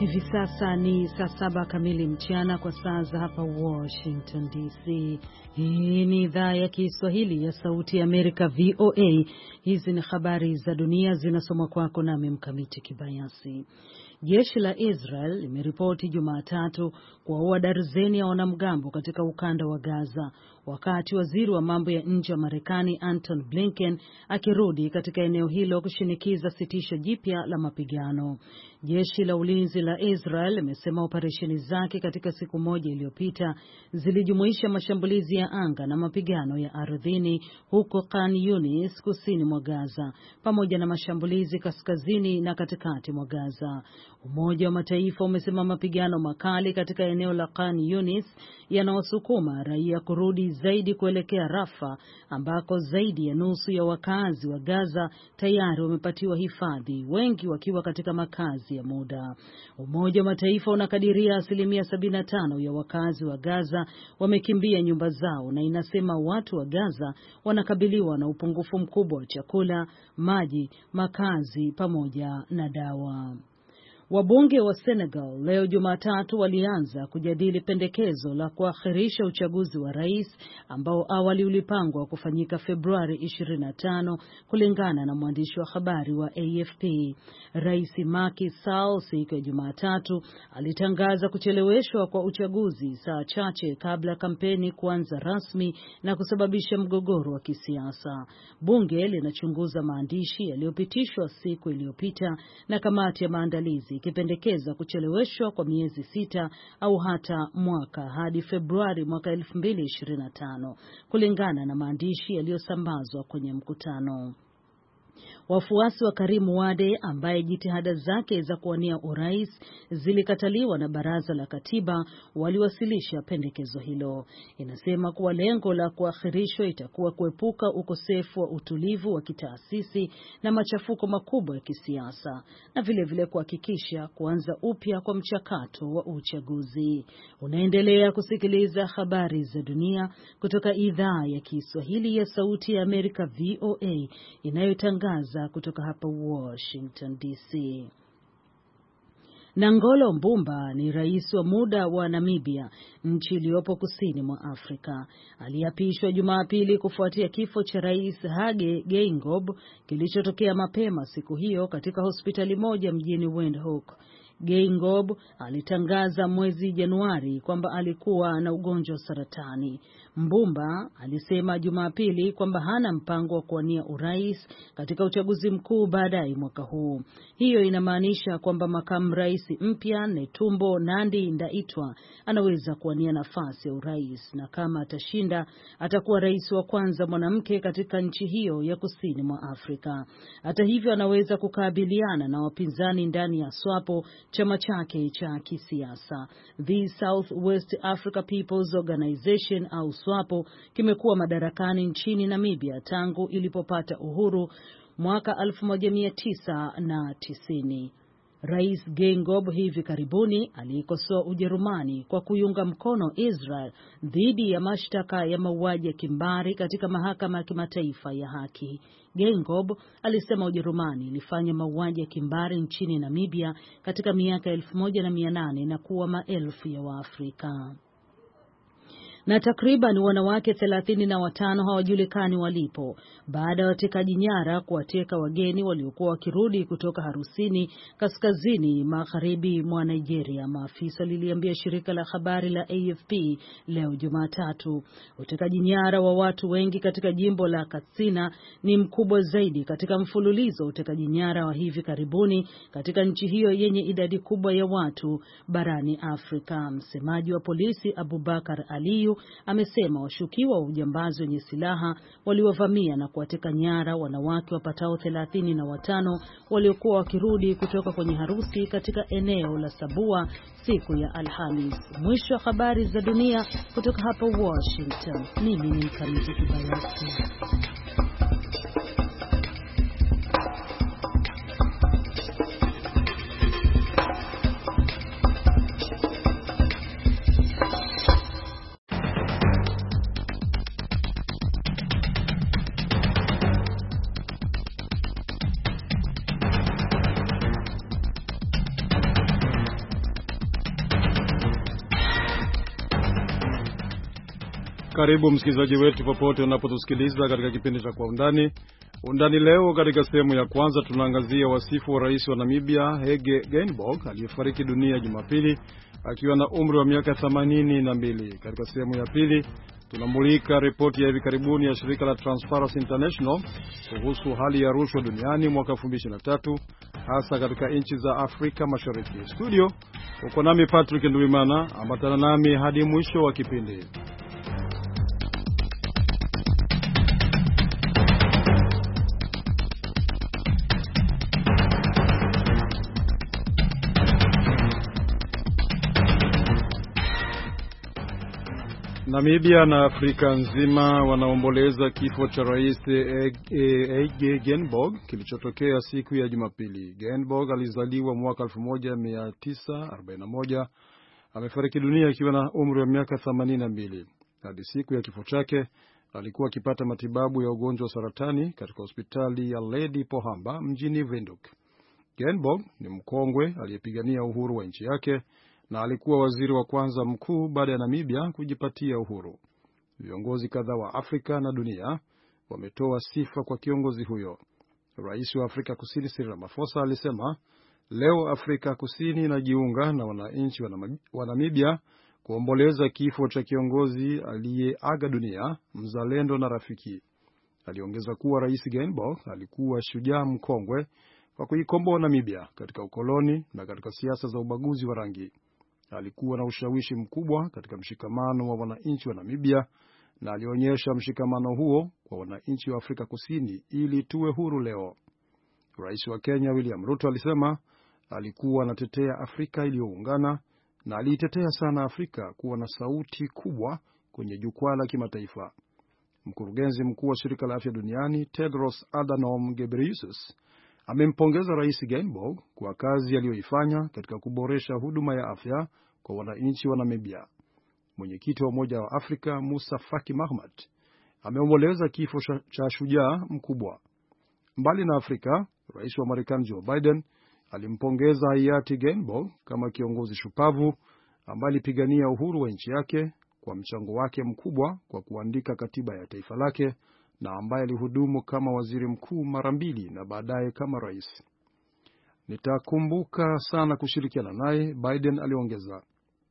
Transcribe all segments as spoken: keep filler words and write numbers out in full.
Hivi sasa ni saa saba kamili mchana kwa saa za hapa Washington D C. Hii ni idhaa ya Kiswahili ya Sauti ya Amerika V O A. Hizi ni habari za dunia zinasomwa kwako nami Mkamiti Kibayasi. Jeshi la Israel limeripoti Jumatatu kuwaua darzeni ya wanamgambo katika ukanda wa Gaza, wakati waziri wa mambo ya nje wa Marekani Anton Blinken akirudi katika eneo hilo kushinikiza sitisho jipya la mapigano. Jeshi la ulinzi la Israel limesema operesheni zake katika siku moja iliyopita zilijumuisha mashambulizi ya anga na mapigano ya ardhini huko Khan Yunis kusini mwa Gaza, pamoja na mashambulizi kaskazini na katikati mwa Gaza. Umoja wa Mataifa umesema mapigano makali katika eneo la Khan Yunis yanawasukuma raia kurudi zaidi kuelekea Rafa, ambako zaidi ya nusu ya wakazi wa Gaza tayari wamepatiwa hifadhi, wengi wakiwa katika makazi ya muda. Umoja wa Mataifa unakadiria asilimia sabini na tano ya wakazi wa Gaza wamekimbia nyumba zao, na inasema watu wa Gaza wanakabiliwa na upungufu mkubwa wa chakula, maji, makazi pamoja na dawa. Wabunge wa Senegal leo Jumatatu walianza kujadili pendekezo la kuakhirisha uchaguzi wa rais ambao awali ulipangwa kufanyika Februari ishirini na tano, kulingana na mwandishi wa habari wa A F P. Rais Macky Sall siku ya Jumatatu alitangaza kucheleweshwa kwa uchaguzi saa chache kabla kampeni kuanza rasmi na kusababisha mgogoro wa kisiasa. Bunge linachunguza maandishi yaliyopitishwa siku iliyopita na kamati ya maandalizi ikipendekeza kucheleweshwa kwa miezi sita au hata mwaka hadi Februari mwaka elfu mbili ishirini na tano, kulingana na maandishi yaliyosambazwa kwenye mkutano. Wafuasi wa Karim Wade, ambaye jitihada zake za kuwania urais zilikataliwa na baraza la katiba, waliwasilisha pendekezo hilo. Inasema kuwa lengo la kuakhirishwa itakuwa kuepuka ukosefu wa utulivu wa kitaasisi na machafuko makubwa ya kisiasa, na vile vile kuhakikisha kuanza upya kwa mchakato wa uchaguzi. Unaendelea kusikiliza habari za dunia kutoka idhaa ya Kiswahili ya Sauti ya Amerika V O A inayotangaza kutoka hapa Washington D C. Nangolo Mbumba ni rais wa muda wa Namibia, nchi iliyopo kusini mwa Afrika. Aliapishwa Jumapili kufuatia kifo cha Rais Hage Geingob kilichotokea mapema siku hiyo katika hospitali moja mjini Windhoek. Geingob alitangaza mwezi Januari kwamba alikuwa na ugonjwa wa saratani. Mbumba alisema Jumapili kwamba hana mpango wa kuwania urais katika uchaguzi mkuu baadaye mwaka huu. Hiyo inamaanisha kwamba makamu rais mpya Netumbo Nandi-Ndaitwah anaweza kuwania nafasi ya urais, na kama atashinda atakuwa rais wa kwanza mwanamke katika nchi hiyo ya kusini mwa Afrika. Hata hivyo, anaweza kukabiliana na wapinzani ndani ya SWAPO, chama chake cha kisiasa. The South West Africa People's Organization au SWAPO kimekuwa madarakani nchini Namibia tangu ilipopata uhuru mwaka elfu moja mia tisa na tisini. Rais Geingob hivi karibuni aliikosoa Ujerumani kwa kuiunga mkono Israel dhidi ya mashtaka ya mauaji ya kimbari katika mahakama ya kimataifa ya haki. Geingob alisema Ujerumani ilifanya mauaji ya kimbari nchini Namibia katika miaka elfu moja na mia nane na kuwa maelfu ya Waafrika. Na takriban wanawake thelathini na watano hawajulikani walipo baada ya watekaji nyara kuwateka wageni waliokuwa wakirudi kutoka harusini kaskazini magharibi mwa Nigeria, maafisa liliambia shirika la habari la A F P leo Jumatatu. Utekaji nyara wa watu wengi katika jimbo la Katsina ni mkubwa zaidi katika mfululizo utekaji nyara wa hivi karibuni katika nchi hiyo yenye idadi kubwa ya watu barani Afrika. Msemaji wa polisi Abubakar Aliyu amesema washukiwa wa ujambazi wenye silaha waliwavamia na kuwateka nyara wanawake wapatao thelathini na watano waliokuwa wakirudi kutoka kwenye harusi katika eneo la Sabua siku ya Alhamis. Mwisho wa habari za dunia kutoka hapa Washington. Mimi ni Mkamiti Kibayasi. Karibu msikilizaji wetu popote unapotusikiliza katika kipindi cha Kwa Undani. Undani leo katika sehemu ya kwanza tunaangazia wasifu wa rais wa Namibia Hage Geingob aliyefariki dunia Jumapili akiwa na umri wa miaka themanini na mbili. Katika sehemu ya pili tunamulika ripoti ya hivi karibuni ya shirika la Transparency International kuhusu hali ya rushwa duniani mwaka elfu mbili ishirini na tatu hasa katika nchi za Afrika Mashariki. Studio uko nami Patrick Nduwimana, ambatana nami hadi mwisho wa kipindi. Namibia na Afrika nzima wanaomboleza kifo cha rais Hage Geingob kilichotokea siku ya Jumapili. Geingob alizaliwa mwaka elfu moja mia tisa arobaini na moja. Amefariki dunia akiwa na umri wa miaka themanini na mbili. Hadi siku ya kifo chake alikuwa akipata matibabu ya ugonjwa wa saratani katika hospitali ya Lady Pohamba mjini Windhoek. Geingob ni mkongwe aliyepigania uhuru wa nchi yake na alikuwa waziri wa kwanza mkuu baada ya Namibia kujipatia uhuru. Viongozi kadhaa wa Afrika na dunia wametoa sifa kwa kiongozi huyo. Rais wa Afrika Kusini Cyril Ramaphosa alisema leo Afrika Kusini inajiunga na wananchi wa Namibia kuomboleza kifo cha kiongozi aliyeaga dunia, mzalendo na rafiki. Aliongeza kuwa Rais Geingob alikuwa shujaa mkongwe kwa kuikomboa Namibia katika ukoloni na katika siasa za ubaguzi wa rangi. Alikuwa na ushawishi mkubwa katika mshikamano wa wananchi wa Namibia na alionyesha mshikamano huo kwa wananchi wa Afrika Kusini ili tuwe huru leo. Rais wa Kenya William Ruto alisema alikuwa anatetea Afrika iliyoungana na aliitetea sana Afrika kuwa na sauti kubwa kwenye jukwaa la kimataifa. Mkurugenzi mkuu wa shirika la afya duniani Tedros Adhanom Ghebreyesus amempongeza Rais Geingob kwa kazi aliyoifanya katika kuboresha huduma ya afya kwa wananchi wa Namibia. Mwenyekiti wa Umoja wa Afrika Musa Faki Mahamat ameomboleza kifo cha shujaa mkubwa. Mbali na Afrika, Rais wa Marekani Joe Biden alimpongeza hayati Geingob kama kiongozi shupavu ambaye alipigania uhuru wa nchi yake kwa mchango wake mkubwa kwa kuandika katiba ya taifa lake na ambaye alihudumu kama waziri mkuu mara mbili na baadaye kama rais. Nitakumbuka sana kushirikiana naye, Biden aliongeza.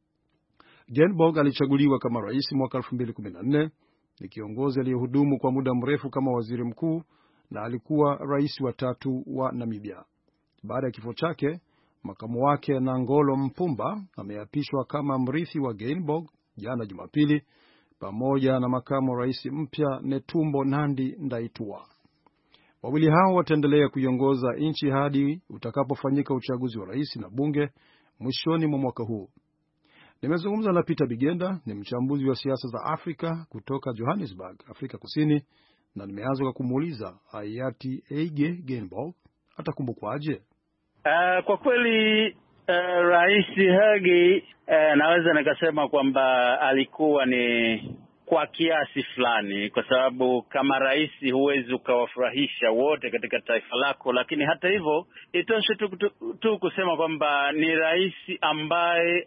Geingob alichaguliwa kama rais mwaka elfu mbili kumi na nne. Ni kiongozi aliyehudumu kwa muda mrefu kama waziri mkuu na alikuwa rais wa tatu wa Namibia. Baada ya kifo chake, makamu wake Nangolo Mpumba ameapishwa kama mrithi wa Geingob jana Jumapili, pamoja na makamu rais mpya Netumbo Nandi-Ndaitwah. Wawili hao wataendelea kuiongoza nchi hadi utakapofanyika uchaguzi wa rais na bunge mwishoni mwa mwaka huu. Nimezungumza na Peter Bigenda, ni mchambuzi wa siasa za Afrika kutoka Johannesburg, Afrika Kusini, na nimeanza kwa kumuuliza hayati Hage Geingob atakumbukwaje? Uh, kwa kweli uh, Rais Hage uh, naweza nikasema kwamba alikuwa ni kwa kiasi fulani, kwa sababu kama rais huwezi ukawafurahisha wote katika taifa lako, lakini hata hivyo itoshe tu, tu, tu kusema kwamba ni rais ambaye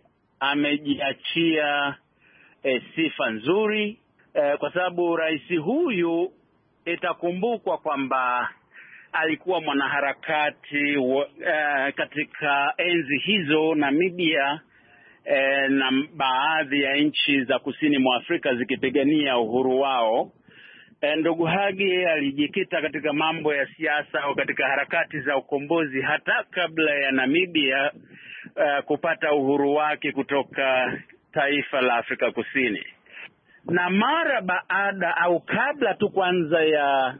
amejiachia eh, sifa nzuri eh, kwa sababu rais huyu itakumbukwa kwamba alikuwa mwanaharakati uh, katika enzi hizo Namibia uh, na baadhi ya nchi za kusini mwa Afrika zikipigania uhuru wao. Uh, ndugu Hage alijikita katika mambo ya siasa au katika harakati za ukombozi hata kabla ya Namibia uh, kupata uhuru wake kutoka taifa la Afrika Kusini. Na mara baada au kabla tu kwanza ya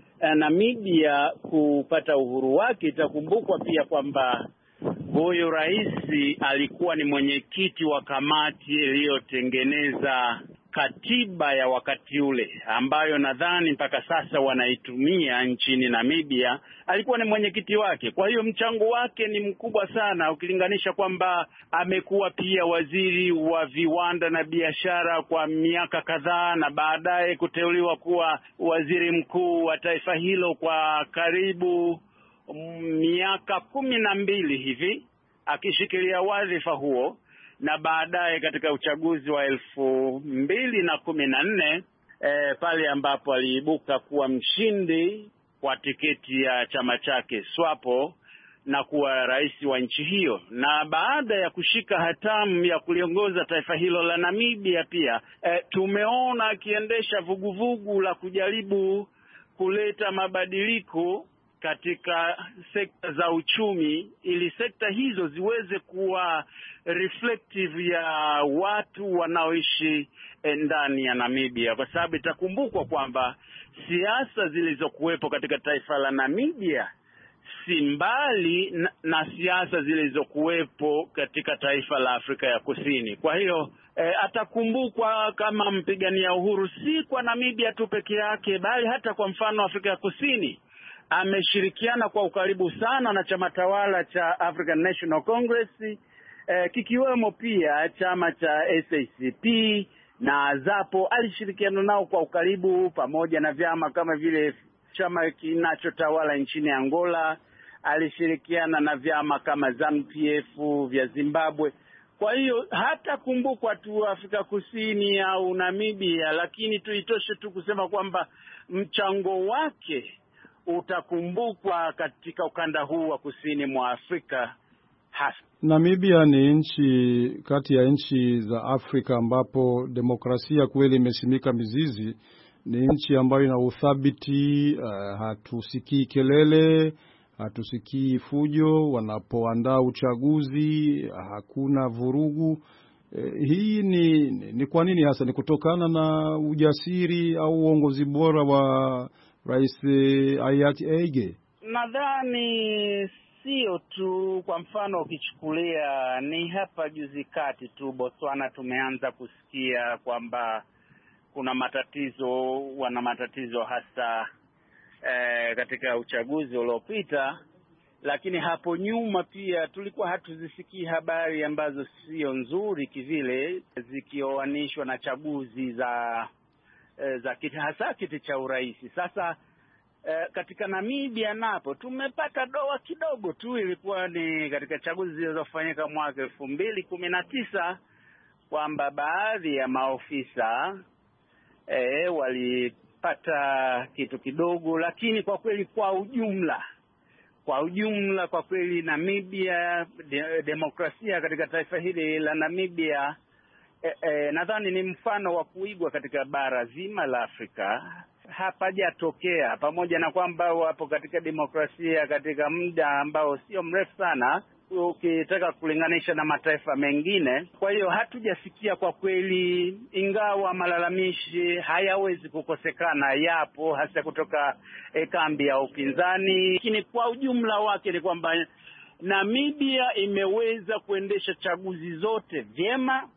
Namibia kupata uhuru wake, itakumbukwa pia kwamba huyu rais alikuwa ni mwenyekiti wa kamati iliyotengeneza katiba ya wakati ule, ambayo nadhani mpaka sasa wanaitumia nchini Namibia. Alikuwa ni mwenyekiti wake. Kwa hiyo mchango wake ni mkubwa sana, ukilinganisha kwamba amekuwa pia waziri wa viwanda na biashara kwa miaka kadhaa, na baadaye kuteuliwa kuwa waziri mkuu wa taifa hilo kwa karibu miaka kumi na mbili hivi akishikilia wadhifa huo. na baadaye katika uchaguzi wa elfu mbili na kumi na nne e, pale ambapo aliibuka kuwa mshindi kwa tiketi ya chama chake SWAPO na kuwa rais wa nchi hiyo. Na baada ya kushika hatamu ya kuliongoza taifa hilo la Namibia pia e, tumeona akiendesha vuguvugu la kujaribu kuleta mabadiliko katika sekta za uchumi ili sekta hizo ziweze kuwa reflective ya watu wanaoishi ndani ya Namibia, kwa sababu itakumbukwa kwamba siasa zilizokuwepo katika taifa la Namibia si mbali na, na siasa zilizokuwepo katika taifa la Afrika ya Kusini. Kwa hiyo e, atakumbukwa kama mpigania uhuru si kwa Namibia tu peke yake, bali hata kwa mfano Afrika ya Kusini ameshirikiana kwa ukaribu sana na chama tawala cha African National Congress, eh, kikiwemo pia chama cha S A C P na ZAPO. Alishirikiana nao kwa ukaribu, pamoja na vyama kama vile chama kinachotawala nchini Angola. Alishirikiana na vyama kama ZANU-P F vya Zimbabwe. Kwa hiyo hata kumbukwa tu Afrika Kusini au Namibia, lakini tuitoshe tu kusema kwamba mchango wake utakumbukwa katika ukanda huu wa kusini mwa Afrika hasa. Namibia ni nchi kati ya nchi za Afrika ambapo demokrasia kweli imesimika mizizi. Ni nchi ambayo ina uthabiti, uh, hatusikii kelele, hatusikii fujo wanapoandaa uchaguzi, hakuna vurugu. Eh, hii ni ni kwa nini hasa? Ni kutokana na ujasiri au uongozi bora wa Rais Hayati Eige? Nadhani sio tu. Kwa mfano ukichukulia ni hapa juzi kati tu Botswana tumeanza kusikia kwamba kuna matatizo, wana matatizo hasa eh, katika uchaguzi uliopita, lakini hapo nyuma pia tulikuwa hatuzisikii habari ambazo sio nzuri kivile zikioanishwa na chaguzi za za kiti, hasa kiti cha urais. Sasa eh, katika Namibia napo tumepata doa kidogo tu, ilikuwa ni katika chaguzi zilizofanyika mwaka elfu mbili kumi na tisa kwamba baadhi ya maofisa eh, walipata kitu kidogo, lakini kwa kweli kwa ujumla kwa ujumla kwa kweli Namibia, de, demokrasia katika taifa hili la Namibia E, e, nadhani ni mfano wa kuigwa katika bara zima la Afrika. Hapajatokea, pamoja na kwamba wapo katika demokrasia katika muda ambao sio mrefu sana ukitaka kulinganisha na mataifa mengine. Kwa hiyo hatujasikia kwa kweli, ingawa malalamishi hayawezi kukosekana, yapo hasa kutoka e, kambi ya upinzani, lakini kwa ujumla wake ni kwamba Namibia imeweza kuendesha chaguzi zote vyema.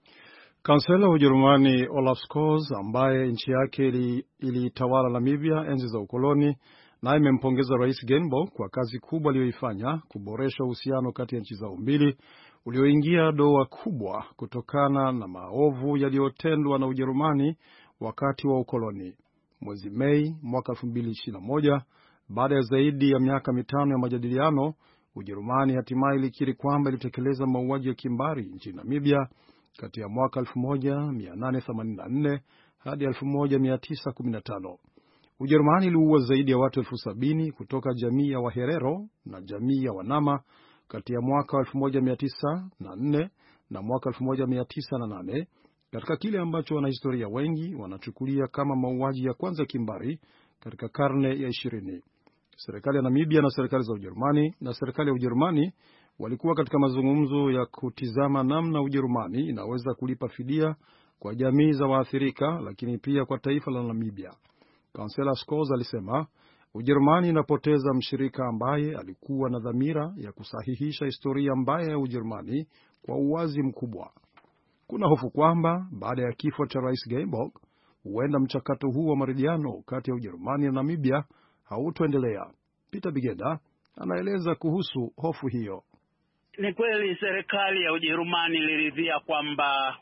Kansela wa Ujerumani Olaf Scholz, ambaye nchi yake ilitawala ili Namibia enzi za ukoloni, naye imempongeza Rais Geingob kwa kazi kubwa aliyoifanya kuboresha uhusiano kati ya nchi zao mbili ulioingia doa kubwa kutokana na maovu yaliyotendwa na Ujerumani wakati wa ukoloni. Mwezi Mei mwaka elfu mbili ishirini na moja, baada ya zaidi ya miaka mitano ya majadiliano, Ujerumani hatimaye ilikiri kwamba ilitekeleza mauaji ya kimbari nchini Namibia kati ya mwaka elfu moja mia nane themanini na nne hadi elfu moja mia tisa kumi na tano. Ujerumani iliua zaidi ya watu elfu sabini kutoka jamii ya Waherero na jamii ya Wanama kati ya mwaka elfu moja mia tisa na nne na mwaka elfu moja mia tisa na nane, katika kile ambacho wanahistoria wengi wanachukulia kama mauaji ya kwanza kimbari katika karne ya ishirini. Serikali ya Namibia na serikali za Ujerumani na serikali ya Ujerumani walikuwa katika mazungumzo ya kutizama namna Ujerumani inaweza kulipa fidia kwa jamii za waathirika, lakini pia kwa taifa la Namibia. Kansela Scholz alisema Ujerumani inapoteza mshirika ambaye alikuwa na dhamira ya kusahihisha historia mbaya ya Ujerumani kwa uwazi mkubwa. Kuna hofu kwamba baada ya kifo cha Rais Geingob, huenda mchakato huu wa maridhiano kati ya Ujerumani na Namibia hautoendelea. Peter Bigenda anaeleza kuhusu hofu hiyo. Ni kweli serikali ya Ujerumani iliridhia kwamba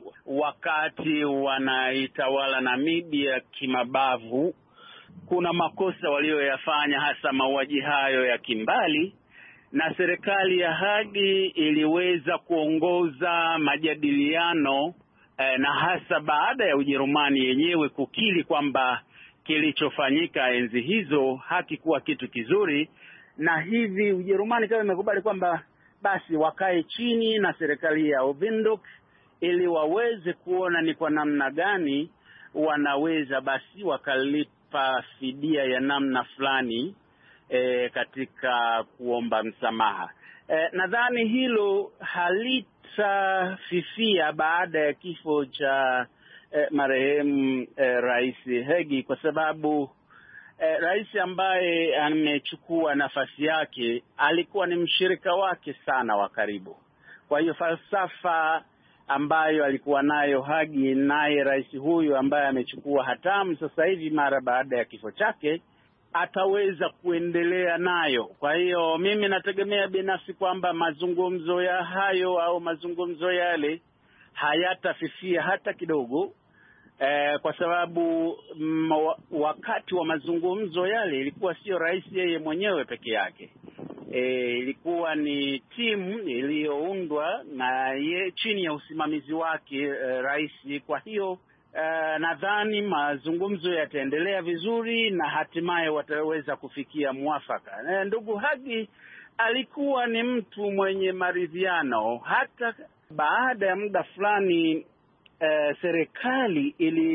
wakati wanaitawala Namibia kimabavu, kuna makosa walioyafanya, hasa mauaji hayo ya kimbali, na serikali ya Hagi iliweza kuongoza majadiliano eh, na hasa baada ya Ujerumani yenyewe kukiri kwamba kilichofanyika enzi hizo hakikuwa kitu kizuri, na hivi Ujerumani kama imekubali kwamba basi wakae chini na serikali ya Windhoek ili waweze kuona ni kwa namna gani wanaweza basi wakalipa fidia ya namna fulani e, katika kuomba msamaha. E, nadhani hilo halitafifia baada ya kifo cha e, marehemu e, Rais Hagi, kwa sababu e, rais ambaye amechukua nafasi yake alikuwa ni mshirika wake sana wa karibu. Kwa hiyo falsafa ambayo alikuwa nayo Hagi naye rais huyu ambaye amechukua hatamu sasa hivi mara baada ya kifo chake ataweza kuendelea nayo. Kwa hiyo mimi nategemea binafsi kwamba mazungumzo ya hayo au mazungumzo yale hayatafifia hata kidogo, eh, kwa sababu m, wakati wa mazungumzo yale ilikuwa sio rais yeye mwenyewe peke yake. E, ilikuwa ni timu iliyoundwa na ye, chini ya usimamizi wake e, rais. Kwa hiyo e, nadhani mazungumzo yataendelea vizuri na hatimaye wataweza kufikia mwafaka. E, ndugu Hagi alikuwa ni mtu mwenye maridhiano. Hata baada ya muda fulani e, serikali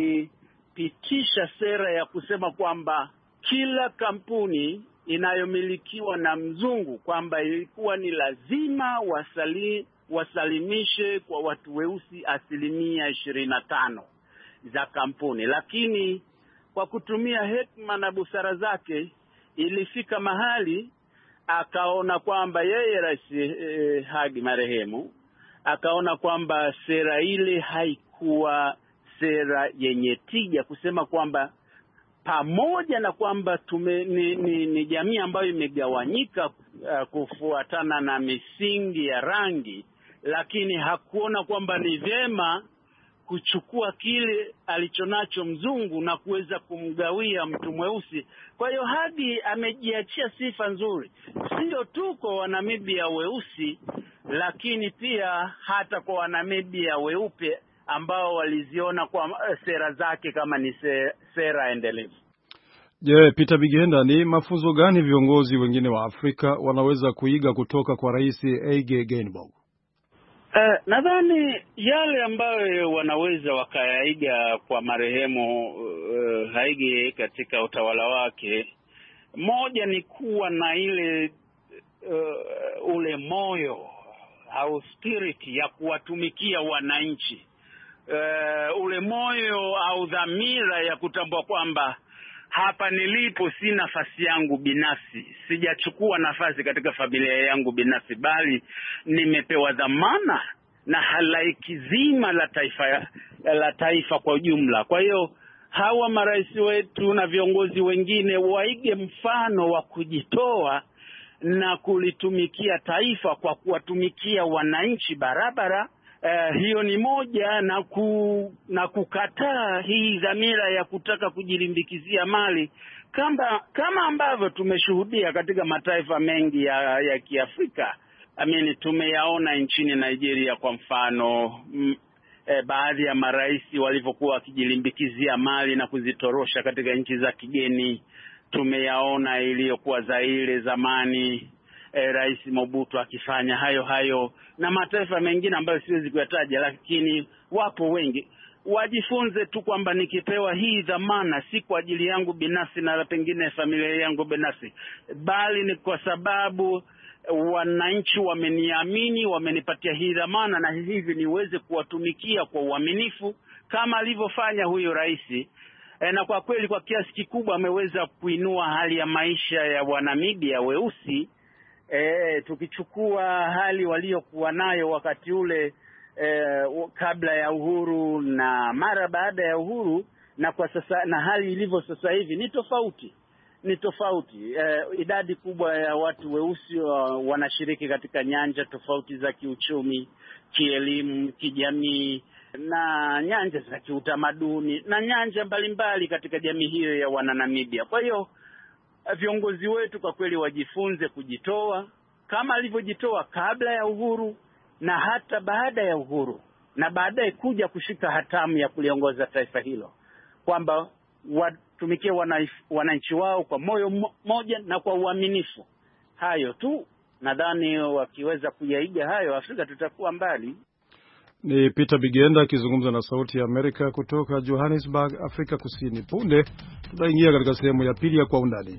ilipitisha sera ya kusema kwamba kila kampuni inayomilikiwa na mzungu kwamba ilikuwa ni lazima wasali, wasalimishe kwa watu weusi asilimia ishirini na tano za kampuni. Lakini kwa kutumia hekima na busara zake ilifika mahali akaona kwamba yeye rais eh, Hagi marehemu akaona kwamba sera ile haikuwa sera yenye tija, kusema kwamba pamoja na kwamba tume ni, ni, ni jamii ambayo imegawanyika uh, kufuatana na misingi ya rangi, lakini hakuona kwamba ni vyema kuchukua kile alichonacho mzungu na kuweza kumgawia mtu mweusi. Kwa hiyo Hagi amejiachia sifa nzuri, sio tu kwa Wanamibia weusi, lakini pia hata kwa Wanamibia weupe ambao waliziona kwa sera zake kama ni sera endelevu. Je, yeah, Peter Bigenda, ni mafunzo gani viongozi wengine wa Afrika wanaweza kuiga kutoka kwa Rais Hage Geingob? Uh, nadhani yale ambayo wanaweza wakayaiga kwa marehemu uh, Hage katika utawala wake, moja ni kuwa na ile uh, ule moyo au spirit ya kuwatumikia wananchi. Uh, ule moyo au dhamira ya kutambua kwamba hapa nilipo si nafasi yangu binafsi, sijachukua nafasi katika familia yangu binafsi, bali nimepewa dhamana na halaiki zima la taifa la taifa kwa ujumla. Kwa hiyo hawa marais wetu na viongozi wengine waige mfano wa kujitoa na kulitumikia taifa kwa kuwatumikia wananchi barabara. Uh, hiyo ni moja, na ku, na kukataa hii dhamira ya kutaka kujilimbikizia mali kama kama ambavyo tumeshuhudia katika mataifa mengi ya, ya Kiafrika. Amini tumeyaona nchini Nigeria kwa mfano, m, eh, baadhi ya marais walivyokuwa wakijilimbikizia mali na kuzitorosha katika nchi za kigeni. Tumeyaona iliyokuwa Zaire zamani, E, Rais Mobutu akifanya hayo hayo, na mataifa mengine ambayo siwezi kuyataja, lakini wapo wengi. Wajifunze tu kwamba nikipewa hii dhamana si kwa ajili yangu binafsi na pengine familia yangu binafsi, bali ni kwa sababu wananchi wameniamini, wamenipatia hii dhamana, na hivi niweze kuwatumikia kwa uaminifu kama alivyofanya huyo rais. E, na kwa kweli kwa kiasi kikubwa ameweza kuinua hali ya maisha ya Wanamibia weusi. E, tukichukua hali waliokuwa nayo wakati ule e, kabla ya uhuru na mara baada ya uhuru, na kwa sasa na hali ilivyo sasa hivi ni tofauti. Ni tofauti. E, idadi kubwa ya watu weusi uh, wanashiriki katika nyanja tofauti za kiuchumi, kielimu, kijamii na nyanja za kiutamaduni na nyanja mbalimbali katika jamii hiyo ya Wananamibia. Kwa hiyo viongozi wetu kwa kweli wajifunze kujitoa kama alivyojitoa kabla ya uhuru na hata baada ya uhuru, na baadaye kuja kushika hatamu ya kuliongoza taifa hilo, kwamba watumikie wananchi wao kwa moyo mmoja na kwa uaminifu. Hayo tu, nadhani wakiweza kuyaiga hayo, Afrika tutakuwa mbali. Ni Peter Bigenda akizungumza na Sauti ya Amerika kutoka Johannesburg, Afrika Kusini. Punde tutaingia katika sehemu ya pili ya Kwa Undani.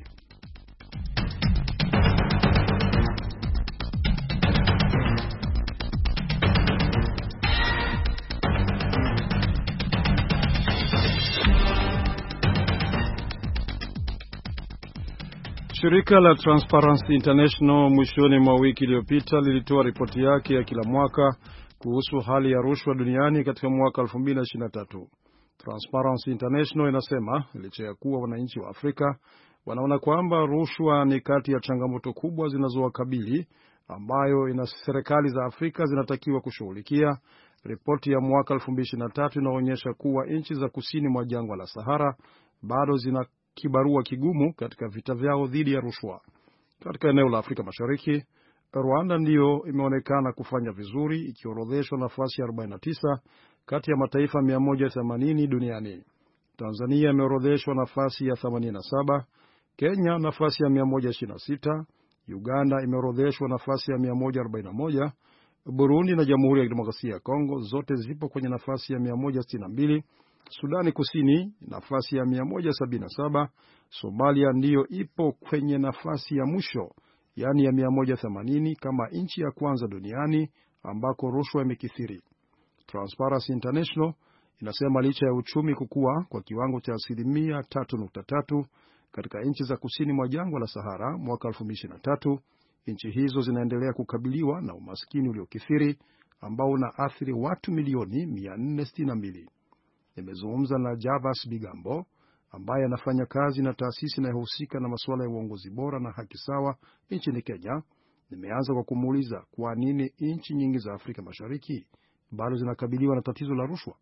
Shirika la Transparency International mwishoni mwa wiki iliyopita lilitoa ripoti yake ya kila mwaka kuhusu hali ya rushwa duniani katika mwaka elfu mbili ishirini na tatu. Transparency International inasema licha ya kuwa wananchi wa Afrika wanaona kwamba rushwa ni kati ya changamoto kubwa zinazowakabili ambayo ina serikali za Afrika zinatakiwa kushughulikia, ripoti ya mwaka elfu mbili ishirini na tatu inaonyesha kuwa nchi za kusini mwa jangwa la Sahara bado zina kibarua kigumu katika vita vyao dhidi ya rushwa. Katika eneo la Afrika Mashariki, Rwanda ndiyo imeonekana kufanya vizuri, ikiorodheshwa nafasi ya arobaini na tisa kati ya mataifa mia moja themanini duniani. Tanzania imeorodheshwa nafasi ya themanini na saba, Kenya nafasi ya mia moja ishirini na sita, Uganda imeorodheshwa nafasi ya mia moja arobaini na moja, Burundi na Jamhuri ya Kidemokrasia ya Kongo zote zipo kwenye nafasi ya mia moja sitini na mbili, Sudani Kusini nafasi ya mia moja sabini na saba, Somalia ndiyo ipo kwenye nafasi ya mwisho, yani ya mia moja themanini, kama nchi ya kwanza duniani ambako rushwa imekithiri. Transparency International inasema licha ya uchumi kukua kwa kiwango cha asilimia tatu nukta tatu katika nchi za kusini mwa jangwa la Sahara mwaka elfu mbili ishirini na tatu, nchi hizo zinaendelea kukabiliwa na umaskini uliokithiri ambao unaathiri watu milioni mia nne sitini na mbili. Nimezungumza na Javas Bigambo ambaye anafanya kazi na taasisi inayohusika na masuala ya uongozi bora na haki sawa nchini Kenya. Nimeanza kwa kumuuliza kwa nini nchi nyingi za Afrika Mashariki bado zinakabiliwa na tatizo la rushwa.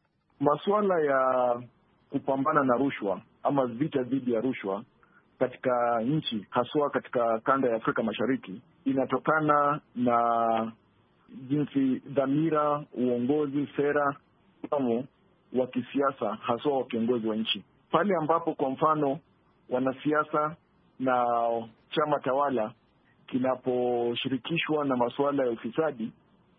Masuala ya kupambana na rushwa ama vita dhidi ya rushwa katika nchi, haswa katika kanda ya Afrika Mashariki, inatokana na jinsi dhamira, uongozi, sera kama wa kisiasa, haswa wa kiongozi wa nchi. Pale ambapo kwa mfano wanasiasa na chama tawala kinaposhirikishwa na masuala ya ufisadi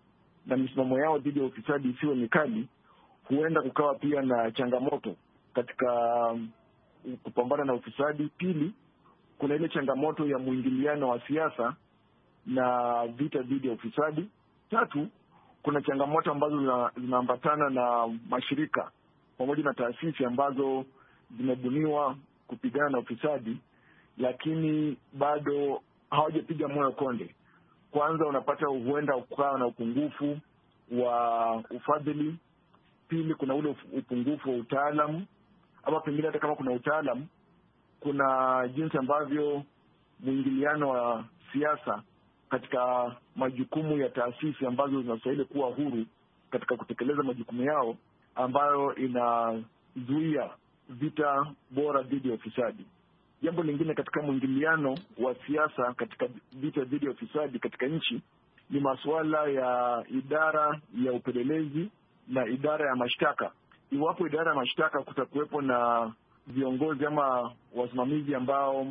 na misimamo yao dhidi ya ufisadi isiwe mikali, huenda kukawa pia na changamoto katika kupambana na ufisadi. Pili, kuna ile changamoto ya mwingiliano wa siasa na vita dhidi ya ufisadi. Tatu, kuna changamoto ambazo zinaambatana na mashirika pamoja na taasisi ambazo zimebuniwa kupigana na ufisadi, lakini bado hawajapiga moyo konde. Kwanza unapata huenda ukawa na upungufu wa ufadhili. Pili, kuna ule upungufu wa utaalamu, ama pengine hata kama kuna utaalamu, kuna jinsi ambavyo mwingiliano wa siasa katika majukumu ya taasisi ambazo zinastahili kuwa huru katika kutekeleza majukumu yao, ambayo inazuia vita bora dhidi ya ufisadi. Jambo lingine katika mwingiliano wa siasa katika vita dhidi ya ufisadi katika nchi ni masuala ya idara ya upelelezi na idara ya mashtaka. Iwapo idara ya mashtaka kutakuwepo na viongozi ama wasimamizi ambao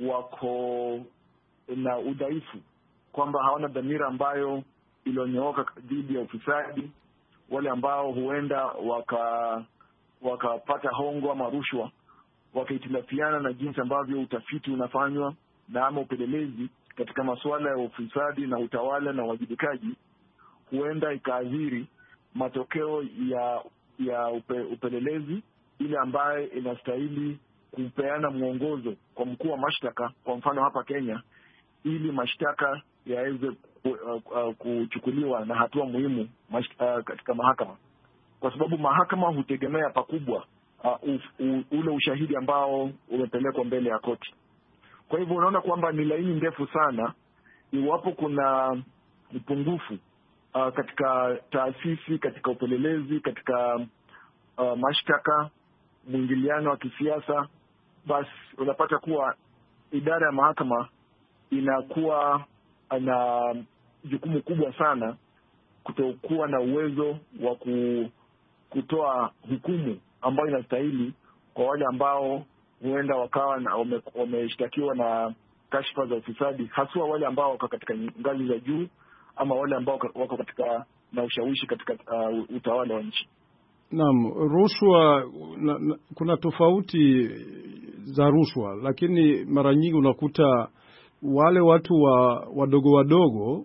wako na udhaifu, kwamba hawana dhamira ambayo iliyonyooka dhidi ya ufisadi, wale ambao huenda waka wakapata hongo ama rushwa, wakahitilafiana na jinsi ambavyo utafiti unafanywa na ama upelelezi katika masuala ya ufisadi na utawala na uwajibikaji, huenda ikaathiri matokeo ya ya upe, upelelezi ile ambaye inastahili kupeana mwongozo kwa mkuu wa mashtaka, kwa mfano hapa Kenya, ili mashtaka yaweze kuchukuliwa na hatua muhimu uh, katika mahakama, kwa sababu mahakama hutegemea pakubwa uh, uf, u, ule ushahidi ambao umepelekwa mbele ya koti. Kwa hivyo unaona kwamba ni laini ndefu sana iwapo kuna upungufu uh, katika taasisi, katika upelelezi, katika uh, mashtaka, mwingiliano wa kisiasa, basi unapata kuwa idara ya mahakama inakuwa ana jukumu kubwa sana kutokuwa na uwezo wa kutoa hukumu ambayo inastahili kwa wale ambao huenda wakawa na wameshtakiwa na kashfa za ufisadi, haswa wale ambao wako katika ngazi za juu ama wale ambao wako katika na ushawishi katika uh, utawala wa nchi. Naam, rushwa na, na, kuna tofauti za rushwa, lakini mara nyingi unakuta wale watu wa wadogo wadogo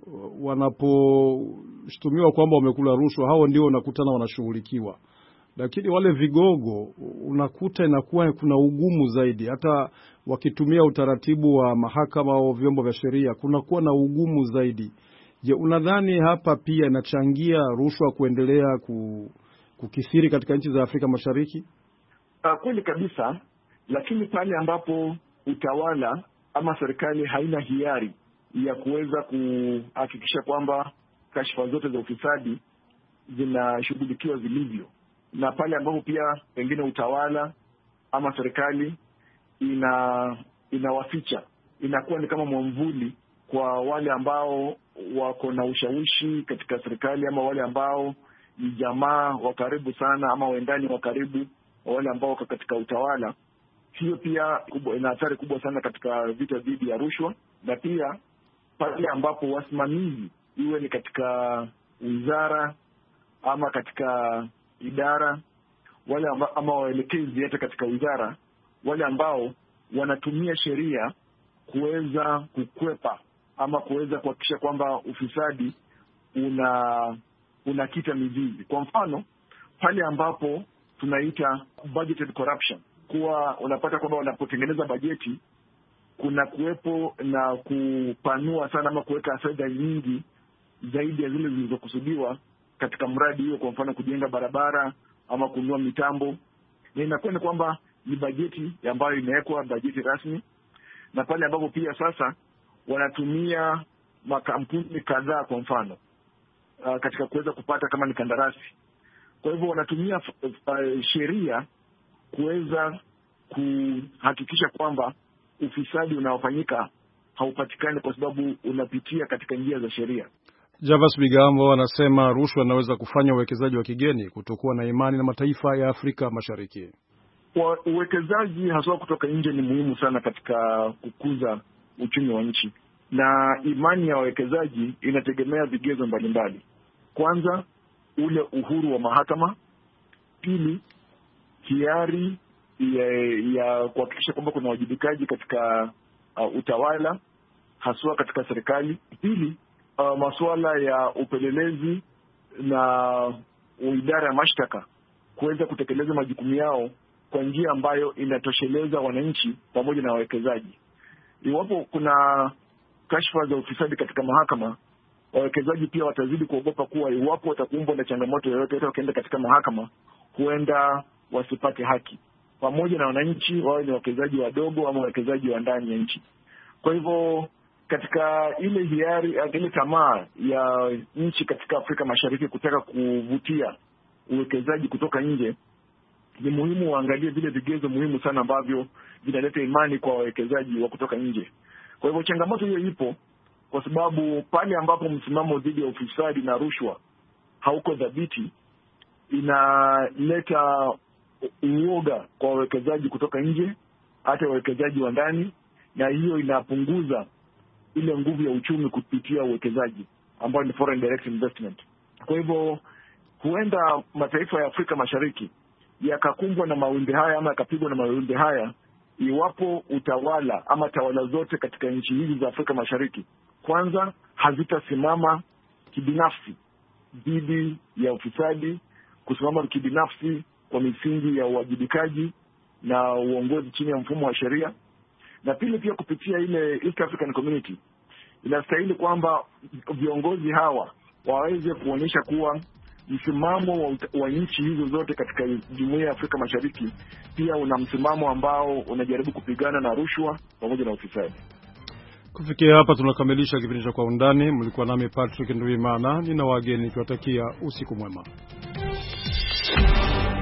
wanaposhtumiwa kwamba wamekula rushwa, hao ndio unakutana wanashughulikiwa. Lakini wale vigogo unakuta inakuwa kuna ugumu zaidi, hata wakitumia utaratibu wa mahakama au vyombo vya sheria kunakuwa na ugumu zaidi. Je, unadhani hapa pia inachangia rushwa kuendelea kukithiri katika nchi za Afrika Mashariki? Uh, kweli kabisa, lakini pale ambapo utawala ama serikali haina hiari ya kuweza kuhakikisha kwamba kashfa zote za ufisadi zinashughulikiwa vilivyo, na pale ambapo pia pengine utawala ama serikali ina inawaficha, inakuwa ni kama mwamvuli kwa wale ambao wako na ushawishi katika serikali ama wale ambao ni jamaa wa karibu sana ama wendani wa karibu wa wale ambao wako katika utawala. Hiyo pia ina athari kubwa sana katika vita dhidi ya rushwa. Na pia pale ambapo wasimamizi, iwe ni katika wizara ama katika idara, wale amba, ama waelekezi hata katika wizara, wale ambao wanatumia sheria kuweza kukwepa ama kuweza kuhakikisha kwamba ufisadi una unakita mizizi. Kwa mfano, pale ambapo tunaita budgeted corruption, kuwa unapata kwamba wanapotengeneza bajeti kuna kuwepo na kupanua sana ama kuweka fedha nyingi zaidi ya zile zilizokusudiwa katika mradi hiyo, kwa mfano kujenga barabara ama kununua mitambo. Na inakuwa ni kwamba ni bajeti ambayo imewekwa, bajeti rasmi, na pale ambapo pia sasa wanatumia makampuni kadhaa kwa mfano uh, katika kuweza kupata kama ni kandarasi. Kwa hivyo wanatumia uh, sheria kuweza kuhakikisha kwamba ufisadi unaofanyika haupatikani kwa sababu unapitia katika njia za sheria. Javas Bigambo anasema rushwa inaweza kufanya uwekezaji wa kigeni kutokuwa na imani na mataifa ya Afrika Mashariki. Kwa uwekezaji haswa kutoka nje ni muhimu sana katika kukuza uchumi wa nchi, na imani ya wawekezaji inategemea vigezo mbalimbali. Kwanza, ule uhuru wa mahakama. Pili, hiari ya, ya kuhakikisha kwamba kuna wajibikaji katika uh, utawala haswa katika serikali. Pili, uh, masuala ya upelelezi na idara ya mashtaka kuweza kutekeleza majukumu yao kwa njia ambayo inatosheleza wananchi pamoja na wawekezaji. Iwapo kuna kashfa za ufisadi katika mahakama, wawekezaji pia watazidi kuogopa kuwa iwapo watakumbwa na changamoto yoyote hata wakienda katika mahakama, huenda wasipate haki, pamoja na wananchi wao ni wawekezaji wadogo ama wawekezaji wa ndani ya nchi. Kwa hivyo katika ile hiari, ile tamaa ya nchi katika Afrika Mashariki kutaka kuvutia uwekezaji kutoka nje, ni muhimu waangalie vile vigezo muhimu sana ambavyo vinaleta imani kwa wawekezaji wa kutoka nje. Kwa hivyo changamoto hiyo ipo kwa sababu pale ambapo msimamo dhidi ya ufisadi na rushwa hauko dhabiti, inaleta uoga kwa wawekezaji kutoka nje, hata wawekezaji wa ndani, na hiyo inapunguza ile nguvu ya uchumi kupitia uwekezaji ambao ni foreign direct investment. Kwa hivyo huenda mataifa ya Afrika Mashariki yakakumbwa na mawimbi haya ama yakapigwa na mawimbi haya iwapo utawala ama tawala zote katika nchi hizi za Afrika Mashariki kwanza hazitasimama kibinafsi dhidi ya ufisadi, kusimama kibinafsi kwa misingi ya uwajibikaji na uongozi chini ya mfumo wa sheria. Na pili, pia kupitia ile East African Community inastahili kwamba viongozi hawa waweze kuonyesha kuwa msimamo wa, wa nchi hizo zote katika Jumuiya ya Afrika Mashariki pia una msimamo ambao unajaribu kupigana na rushwa pamoja na ufisadi. Kufikia hapa tunakamilisha kipindi cha Kwa Undani. Mlikuwa nami Patrick Ndwimana, nina wageni nikiwatakia usiku mwema.